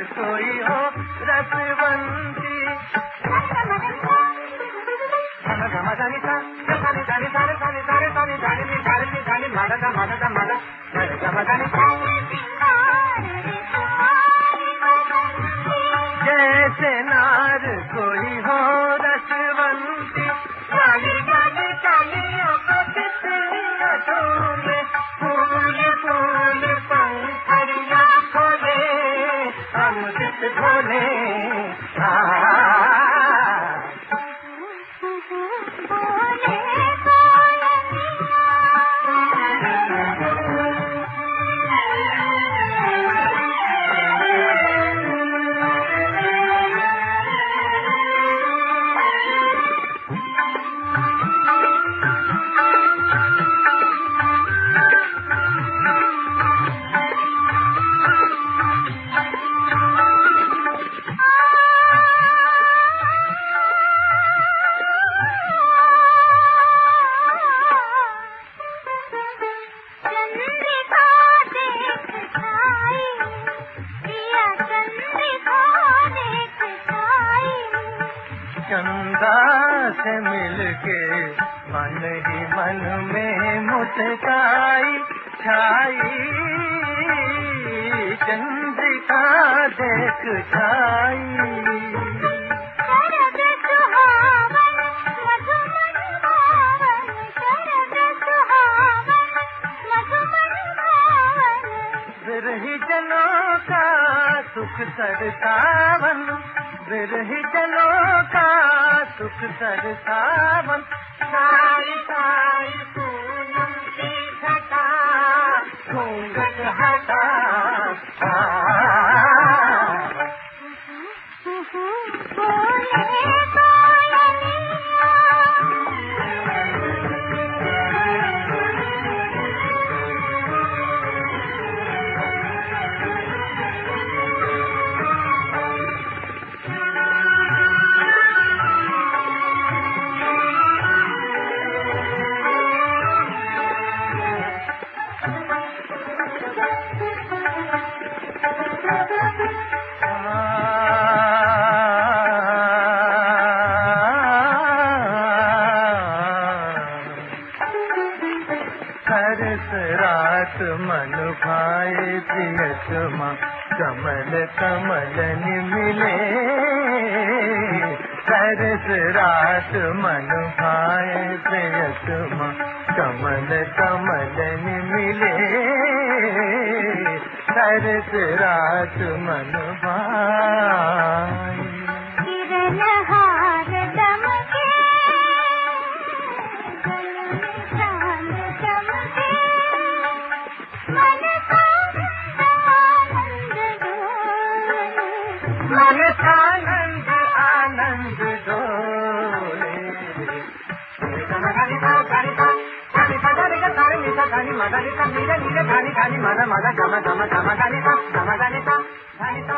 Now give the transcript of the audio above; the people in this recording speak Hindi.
कोई हो रसवंती। जैसे नार कोई हो रसवंती, काली काली कालियों को तितलियां झूले, फूल फूल पंखुड़ियां खोले, अमृत घोले। चंदा से मिलके मन ही मन में मुस्काई छाई, चंद्रिका देख छाई। विरही जनों का सुख सरसावन, विरही जनों का सुख सरसावन, साई साई पूनम की घटा घूंघट हटा। सरस रात मन भाए प्रियतमा, कमल कमलन मिले। सरस रात मन भाए प्रियतमा, कमल कमलन मिले। सरस रात मन भाए आनंद आनंद डोले। मदा